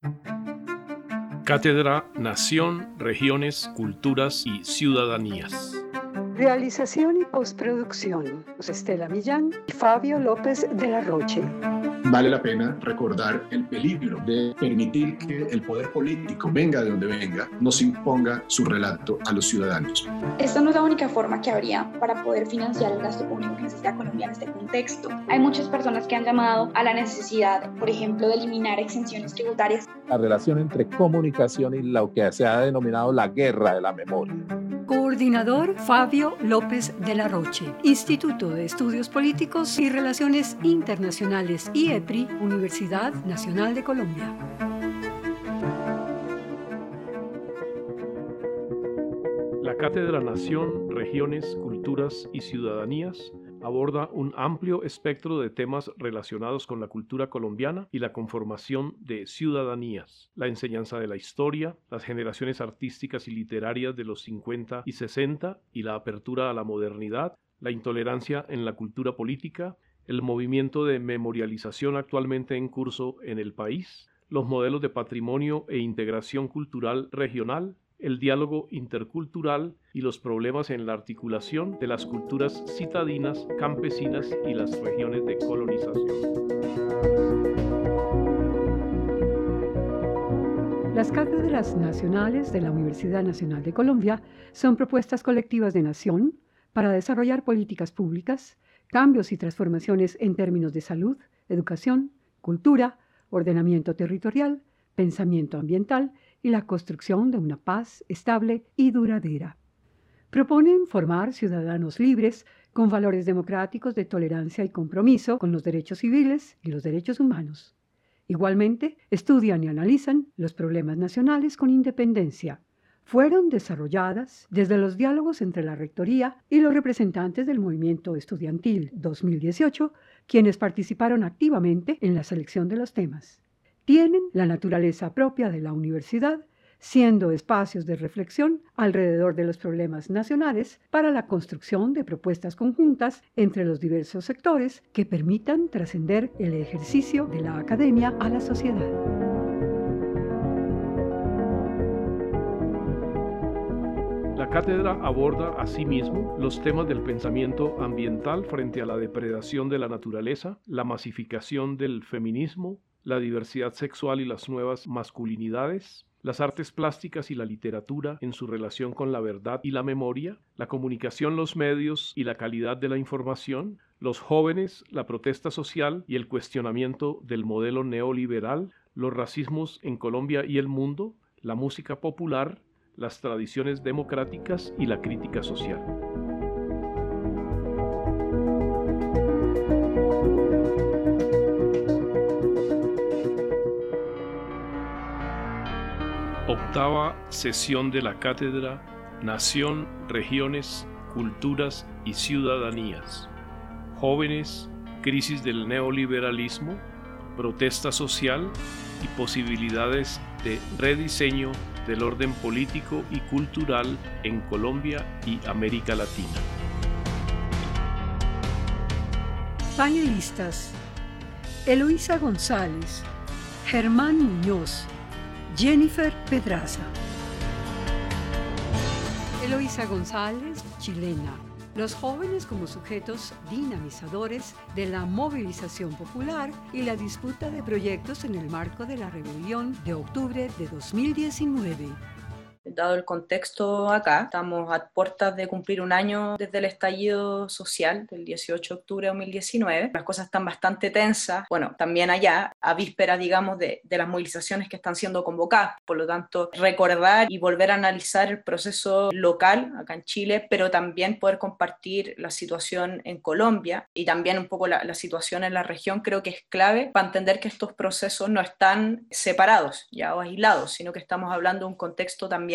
Cátedra Nación, Regiones, Culturas y Ciudadanías. Realización y postproducción, Estela Millán y Fabio López de la Roche. Vale la pena recordar el peligro de permitir que el poder político, venga de donde venga, nos imponga su relato a los ciudadanos. Esta no es la única forma que habría para poder financiar el gasto público que necesita Colombia en este contexto. Hay muchas personas que han llamado a la necesidad, por ejemplo, de eliminar exenciones tributarias. La relación entre comunicación y lo que se ha denominado la guerra de la memoria. Coordinador Fabio López de la Roche, Instituto de Estudios Políticos y Relaciones Internacionales, IEPRI, Universidad Nacional de Colombia. La Cátedra Nación, Regiones, Culturas y Ciudadanías aborda un amplio espectro de temas relacionados con la cultura colombiana y la conformación de ciudadanías, la enseñanza de la historia, las generaciones artísticas y literarias de los 50 y 60 y la apertura a la modernidad, la intolerancia en la cultura política, el movimiento de memorialización actualmente en curso en el país, los modelos de patrimonio e integración cultural regional, el diálogo intercultural y los problemas en la articulación de las culturas citadinas, campesinas y las regiones de colonización. Las cátedras nacionales de la Universidad Nacional de Colombia son propuestas colectivas de nación para desarrollar políticas públicas, cambios y transformaciones en términos de salud, educación, cultura, ordenamiento territorial, pensamiento ambiental y la construcción de una paz estable y duradera. Proponen formar ciudadanos libres con valores democráticos de tolerancia y compromiso con los derechos civiles y los derechos humanos. Igualmente, estudian y analizan los problemas nacionales con independencia. Fueron desarrolladas desde los diálogos entre la Rectoría y los representantes del Movimiento Estudiantil 2018, quienes participaron activamente en la selección de los temas. Tienen la naturaleza propia de la universidad, siendo espacios de reflexión alrededor de los problemas nacionales para la construcción de propuestas conjuntas entre los diversos sectores que permitan trascender el ejercicio de la academia a la sociedad. La cátedra aborda asimismo los temas del pensamiento ambiental frente a la depredación de la naturaleza, la masificación del feminismo, la diversidad sexual y las nuevas masculinidades, las artes plásticas y la literatura en su relación con la verdad y la memoria, la comunicación, los medios y la calidad de la información, los jóvenes, la protesta social y el cuestionamiento del modelo neoliberal, los racismos en Colombia y el mundo, la música popular, las tradiciones democráticas y la crítica social. Octava sesión de la Cátedra Nación, Regiones, Culturas y Ciudadanías. Jóvenes, crisis del neoliberalismo, protesta social y posibilidades de rediseño del orden político y cultural en Colombia y América Latina. Panelistas: Eloísa González, Germán Muñoz, Jennifer Pedraza. Eloísa González, chilena. Los jóvenes como sujetos dinamizadores de la movilización popular y la disputa de proyectos en el marco de la rebelión de octubre de 2019. Dado el contexto acá, estamos a puertas de cumplir un año desde el estallido social del 18 de octubre de 2019. Las cosas están bastante tensas, bueno, también allá, a vísperas, digamos, de las movilizaciones que están siendo convocadas. Por lo tanto, recordar y volver a analizar el proceso local acá en Chile, pero también poder compartir la situación en Colombia y también un poco la situación en la región, creo que es clave para entender que estos procesos no están separados ya o aislados, sino que estamos hablando de un contexto también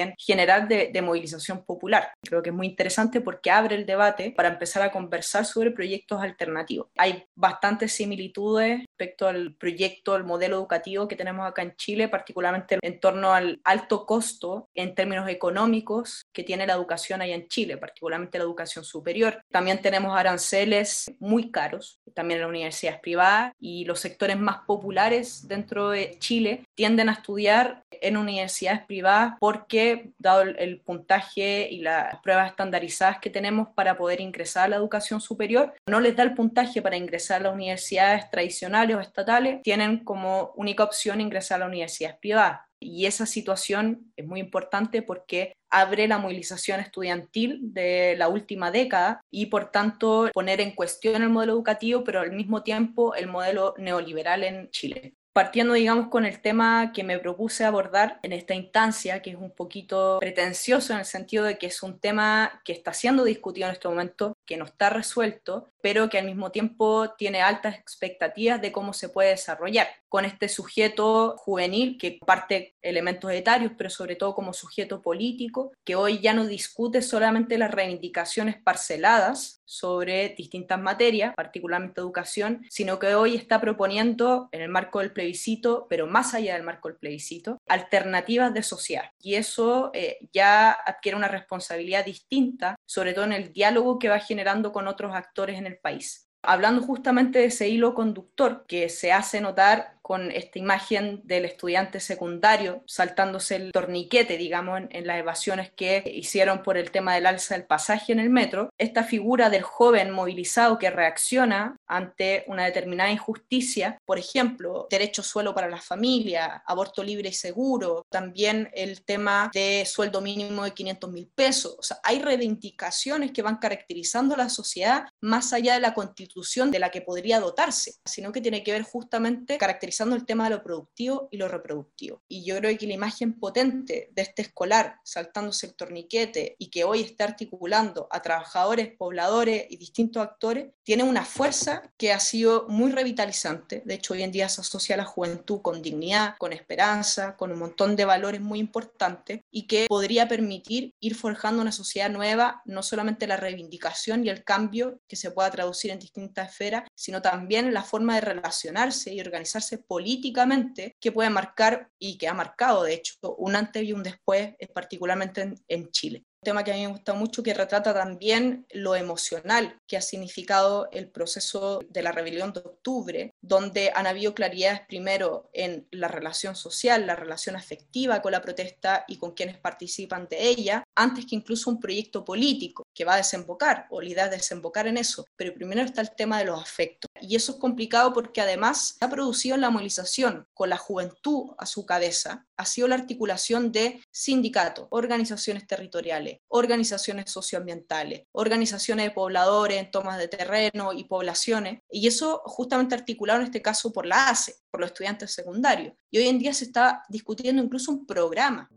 también general de movilización popular. Creo que es muy interesante porque abre el debate para empezar a conversar sobre proyectos alternativos. Hay bastantes similitudes respecto al proyecto, al modelo educativo que tenemos acá en Chile, particularmente en torno al alto costo en términos económicos que tiene la educación allá en Chile, particularmente la educación superior. También tenemos aranceles muy caros, también en las universidades privadas, y los sectores más populares dentro de Chile tienden a estudiar en universidades privadas porque, dado el puntaje y las pruebas estandarizadas que tenemos para poder ingresar a la educación superior, no les da el puntaje para ingresar a las universidades tradicionales o estatales, tienen como única opción ingresar a las universidades privadas. Y esa situación es muy importante porque abre la movilización estudiantil de la última década y, por tanto, poner en cuestión el modelo educativo, pero al mismo tiempo el modelo neoliberal en Chile. Partiendo, digamos, con el tema que me propuse abordar en esta instancia, que es un poquito pretencioso en el sentido de que es un tema que está siendo discutido en este momento, que no está resuelto, pero que al mismo tiempo tiene altas expectativas de cómo se puede desarrollar. Con este sujeto juvenil que comparte elementos etarios, pero sobre todo como sujeto político, que hoy ya no discute solamente las reivindicaciones parceladas sobre distintas materias, particularmente educación, sino que hoy está proponiendo, en el marco del plebiscito, pero más allá del marco del plebiscito, alternativas de sociedad. Y eso ya adquiere una responsabilidad distinta, sobre todo en el diálogo que va generando con otros actores en el país. Hablando justamente de ese hilo conductor que se hace notar con esta imagen del estudiante secundario saltándose el torniquete, digamos, en las evasiones que hicieron por el tema del alza del pasaje en el metro, esta figura del joven movilizado que reacciona ante una determinada injusticia, por ejemplo, derecho a suelo para la familia, aborto libre y seguro, también el tema de sueldo mínimo de 500.000 pesos. O sea, hay reivindicaciones que van caracterizando a la sociedad más allá de la constitución de la que podría dotarse, sino que tiene que ver justamente caracterizando el tema de lo productivo y lo reproductivo. Y yo creo que la imagen potente de este escolar saltándose el torniquete y que hoy está articulando a trabajadores, pobladores y distintos actores, tiene una fuerza que ha sido muy revitalizante. De hecho, hoy en día se asocia a la juventud con dignidad, con esperanza, con un montón de valores muy importantes y que podría permitir ir forjando una sociedad nueva, no solamente la reivindicación y el cambio que se pueda traducir en distintas esferas, sino también la forma de relacionarse y organizarse políticamente que puede marcar, y que ha marcado de hecho, un antes y un después, particularmente en Chile. Un tema que a mí me gusta mucho, que retrata también lo emocional que ha significado el proceso de la rebelión de octubre, donde han habido claridades primero en la relación social, la relación afectiva con la protesta y con quienes participan de ella, antes que incluso un proyecto político que va a desembocar, o la idea de desembocar en eso. Pero primero está el tema de los afectos. Y eso es complicado porque además se ha producido en la movilización, con la juventud a su cabeza, ha sido la articulación de sindicatos, organizaciones territoriales, organizaciones socioambientales, organizaciones de pobladores en tomas de terreno y poblaciones, y eso justamente articulado en este caso por la ACE, por los estudiantes secundarios. Y hoy en día se está discutiendo incluso un programa.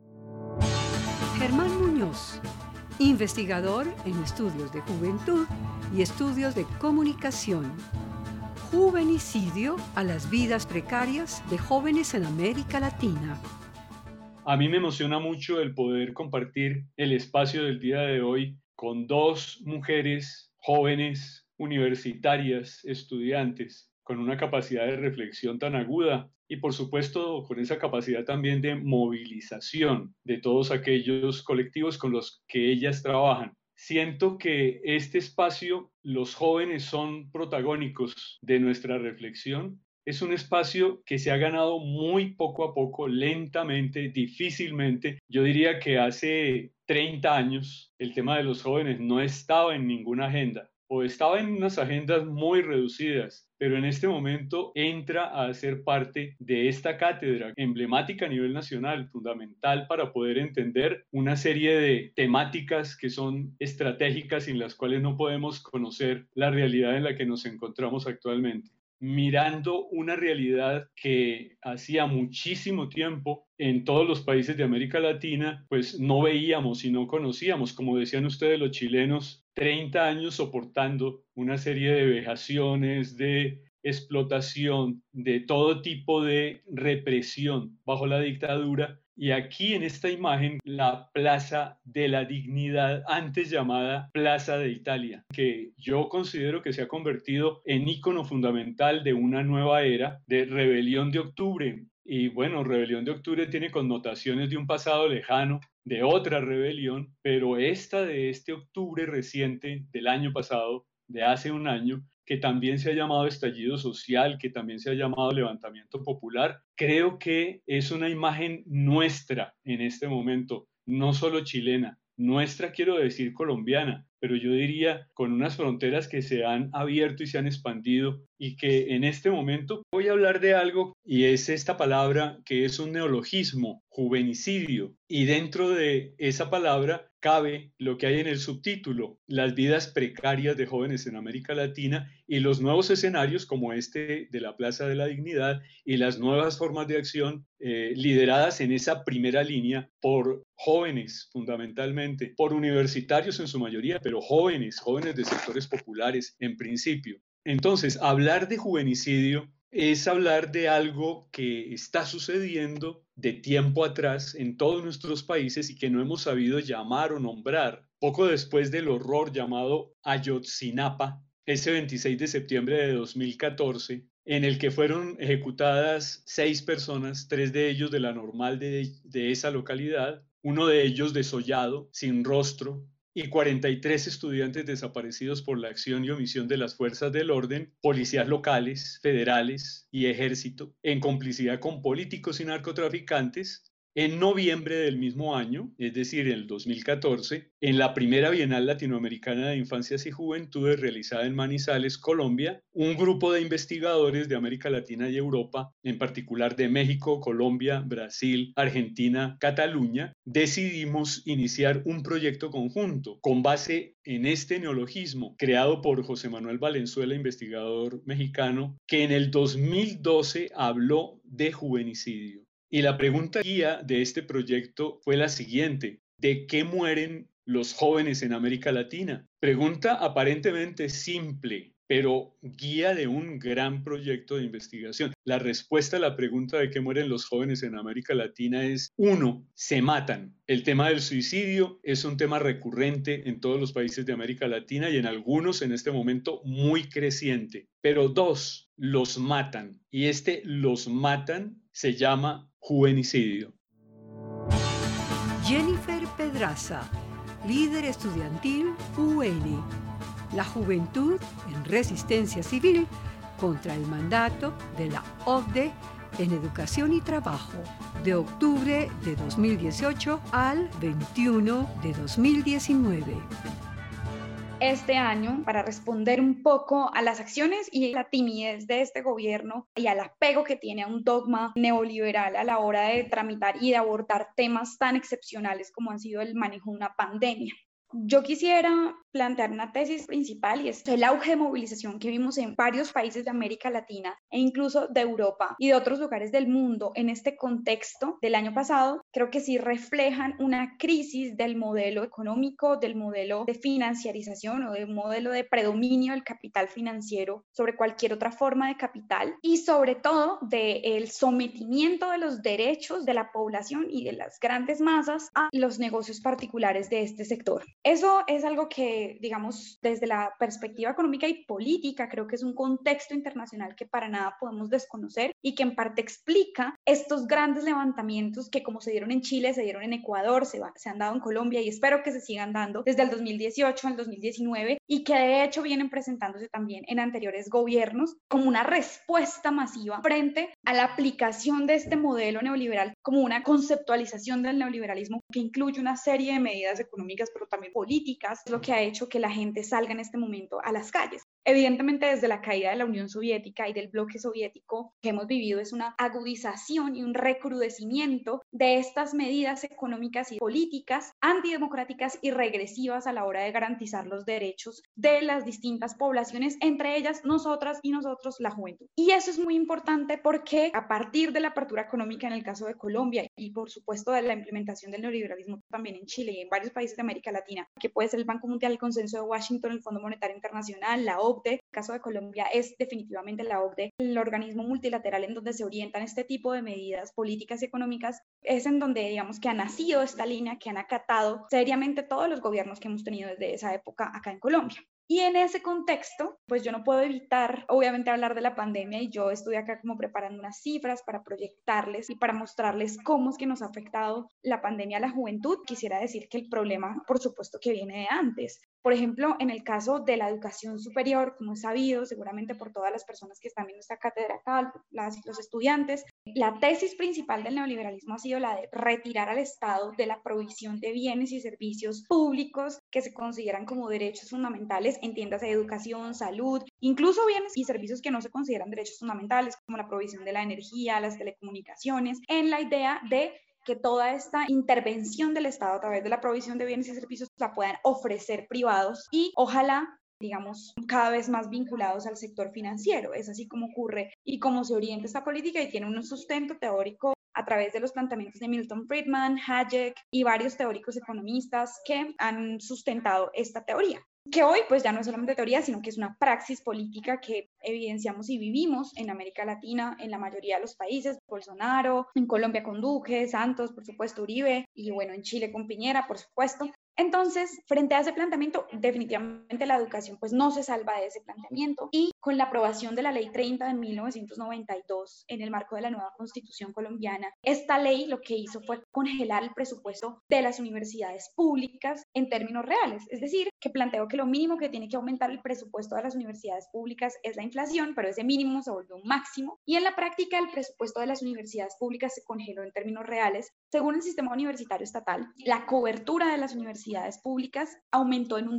Germán Muñoz, investigador en estudios de juventud y estudios de comunicación. Juvenicidio a las vidas precarias de jóvenes en América Latina. A mí me emociona mucho el poder compartir el espacio del día de hoy con dos mujeres jóvenes, universitarias, estudiantes, con una capacidad de reflexión tan aguda y, por supuesto, con esa capacidad también de movilización de todos aquellos colectivos con los que ellas trabajan. Siento que este espacio, los jóvenes son protagónicos de nuestra reflexión. Es un espacio que se ha ganado muy poco a poco, lentamente, difícilmente. Yo diría que hace 30 años el tema de los jóvenes no estaba en ninguna agenda, o estaba en unas agendas muy reducidas, pero en este momento entra a ser parte de esta cátedra emblemática a nivel nacional, fundamental para poder entender una serie de temáticas que son estratégicas sin las cuales no podemos conocer la realidad en la que nos encontramos actualmente. Mirando una realidad que hacía muchísimo tiempo en todos los países de América Latina, pues no veíamos y no conocíamos, como decían ustedes los chilenos, 30 años soportando una serie de vejaciones, de explotación, de todo tipo de represión bajo la dictadura. Y aquí en esta imagen, la Plaza de la Dignidad, antes llamada Plaza de Italia, que yo considero que se ha convertido en ícono fundamental de una nueva era de rebelión de octubre. Y bueno, rebelión de octubre tiene connotaciones de un pasado lejano, de otra rebelión, pero esta de este octubre reciente del año pasado, de hace un año, que también se ha llamado estallido social, que también se ha llamado levantamiento popular, creo que es una imagen nuestra en este momento, no solo chilena, nuestra quiero decir colombiana, pero yo diría con unas fronteras que se han abierto y se han expandido y que en este momento voy a hablar de algo y es esta palabra que es un neologismo, juvenicidio, y dentro de esa palabra cabe lo que hay en el subtítulo, las vidas precarias de jóvenes en América Latina y los nuevos escenarios como este de la Plaza de la Dignidad y las nuevas formas de acción lideradas en esa primera línea por jóvenes fundamentalmente, por universitarios en su mayoría, pero jóvenes de sectores populares en principio. Entonces, hablar de juvenicidio es hablar de algo que está sucediendo de tiempo atrás en todos nuestros países y que no hemos sabido llamar o nombrar. Poco después del horror llamado Ayotzinapa, ese 26 de septiembre de 2014, en el que fueron ejecutadas 6 personas, 3 de ellos de la normal de esa localidad, uno de ellos desollado, sin rostro, y 43 estudiantes desaparecidos por la acción y omisión de las fuerzas del orden, policías locales, federales y ejército, en complicidad con políticos y narcotraficantes. En noviembre del mismo año, es decir, en el 2014, en la primera Bienal Latinoamericana de Infancias y Juventudes realizada en Manizales, Colombia, un grupo de investigadores de América Latina y Europa, en particular de México, Colombia, Brasil, Argentina, Cataluña, decidimos iniciar un proyecto conjunto con base en este neologismo creado por José Manuel Valenzuela, investigador mexicano, que en el 2012 habló de juvenicidio. Y la pregunta guía de este proyecto fue la siguiente: ¿de qué mueren los jóvenes en América Latina? Pregunta aparentemente simple, pero guía de un gran proyecto de investigación. La respuesta a la pregunta de qué mueren los jóvenes en América Latina es: 1, se matan. El tema del suicidio es un tema recurrente en todos los países de América Latina y en algunos en este momento muy creciente. Pero 2, los matan. Y los matan se llama juvenicidio. Jennifer Pedraza, líder estudiantil UN. La juventud en resistencia civil contra el mandato de la OCDE en educación y trabajo, de octubre de 2018 al 21 de 2019. Este año, para responder un poco a las acciones y la timidez de este gobierno y al apego que tiene a un dogma neoliberal a la hora de tramitar y de abordar temas tan excepcionales como han sido el manejo de una pandemia. Yo quisiera plantear una tesis principal y es el auge de movilización que vimos en varios países de América Latina e incluso de Europa y de otros lugares del mundo en este contexto del año pasado. Creo que sí reflejan una crisis del modelo económico, del modelo de financiarización o del modelo de predominio del capital financiero sobre cualquier otra forma de capital y sobre todo del sometimiento de los derechos de la población y de las grandes masas a los negocios particulares de este sector. Eso es algo que, digamos, desde la perspectiva económica y política, creo que es un contexto internacional que para nada podemos desconocer y que en parte explica estos grandes levantamientos que, como se dieron en Chile, se dieron en Ecuador, se han dado en Colombia y espero que se sigan dando desde el 2018 al 2019 y que de hecho vienen presentándose también en anteriores gobiernos como una respuesta masiva frente a la aplicación de este modelo neoliberal, como una conceptualización del neoliberalismo que incluye una serie de medidas económicas, pero también políticas, lo que ha hecho que la gente salga en este momento a las calles. Evidentemente, desde la caída de la Unión Soviética y del bloque soviético que hemos vivido es una agudización y un recrudecimiento de estas medidas económicas y políticas antidemocráticas y regresivas a la hora de garantizar los derechos de las distintas poblaciones, entre ellas nosotras y nosotros, la juventud. Y eso es muy importante porque a partir de la apertura económica en el caso de Colombia y por supuesto de la implementación del neoliberalismo también en Chile y en varios países de América Latina, que puede ser el Banco Mundial, el Consenso de Washington, el Fondo Monetario Internacional, la OCDE, OCDE. El caso de Colombia es definitivamente la OCDE, el organismo multilateral en donde se orientan este tipo de medidas políticas y económicas, es en donde digamos que ha nacido esta línea, que han acatado seriamente todos los gobiernos que hemos tenido desde esa época acá en Colombia. Y en ese contexto, pues yo no puedo evitar, obviamente, hablar de la pandemia, y yo estoy acá como preparando unas cifras para proyectarles y para mostrarles cómo es que nos ha afectado la pandemia a la juventud. Quisiera decir que el problema, por supuesto, que viene de antes. Por ejemplo, en el caso de la educación superior, como es sabido, seguramente por todas las personas que están viendo esta cátedra acá, los estudiantes, la tesis principal del neoliberalismo ha sido la de retirar al Estado de la provisión de bienes y servicios públicos que se consideran como derechos fundamentales, entiéndase educación, salud, incluso bienes y servicios que no se consideran derechos fundamentales, como la provisión de la energía, las telecomunicaciones, en la idea de que toda esta intervención del Estado a través de la provisión de bienes y servicios la puedan ofrecer privados y ojalá, digamos, cada vez más vinculados al sector financiero. Es así como ocurre y cómo se orienta esta política, y tiene un sustento teórico a través de los planteamientos de Milton Friedman, Hayek y varios teóricos economistas que han sustentado esta teoría, que hoy pues ya no es solamente teoría, sino que es una praxis política que evidenciamos y vivimos en América Latina, en la mayoría de los países, Bolsonaro, en Colombia con Duque, Santos, por supuesto, Uribe, y bueno, en Chile con Piñera, por supuesto. Entonces, frente a ese planteamiento, definitivamente la educación pues no se salva de ese planteamiento, y con la aprobación de la Ley 30 de 1992 en el marco de la nueva Constitución colombiana, esta ley lo que hizo fue congelar el presupuesto de las universidades públicas en términos reales, es decir, que planteó que lo mínimo que tiene que aumentar el presupuesto de las universidades públicas es la inflación, pero ese mínimo se volvió un máximo, y en la práctica el presupuesto de las universidades públicas se congeló en términos reales. Según el sistema universitario estatal, la cobertura de las universidades públicas aumentó en un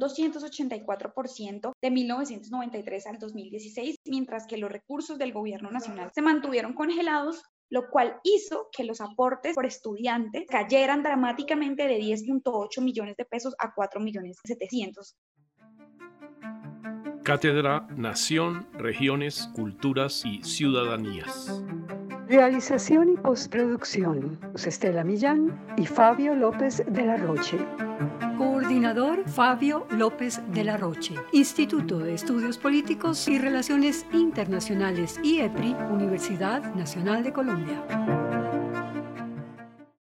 284% de 1993 al 2016, mientras que los recursos del gobierno nacional se mantuvieron congelados, lo cual hizo que los aportes por estudiantes cayeran dramáticamente de 10.8 millones de pesos a 4.700.000. Cátedra Nación, Regiones, Culturas y Ciudadanías. Realización y postproducción, Estela Millán y Fabio López de la Roche. Coordinador, Fabio López de la Roche. Instituto de Estudios Políticos y Relaciones Internacionales, IEPRI, Universidad Nacional de Colombia.